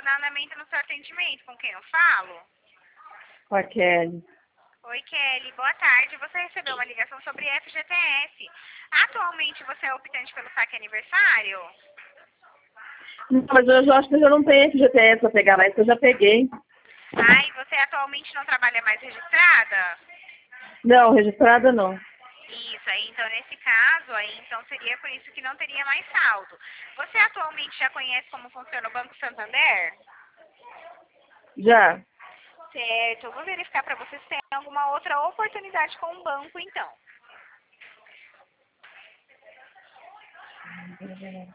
vou dar andamento no seu atendimento. Com quem eu falo? Com a Kelly. Oi, Kelly. Boa tarde. Você recebeu uma ligação sobre FGTS. Atualmente você é optante pelo saque aniversário? Não, mas eu acho que eu já não tenho FGTS pra pegar mais, que eu já peguei. Ai, você atualmente não trabalha mais registrada? Não, registrada não. Isso, aí então nesse caso, aí então seria por isso que não teria mais saldo. Você atualmente já conhece como funciona o Banco Santander? Já. Certo, eu vou verificar para você se tem alguma outra oportunidade com o banco então.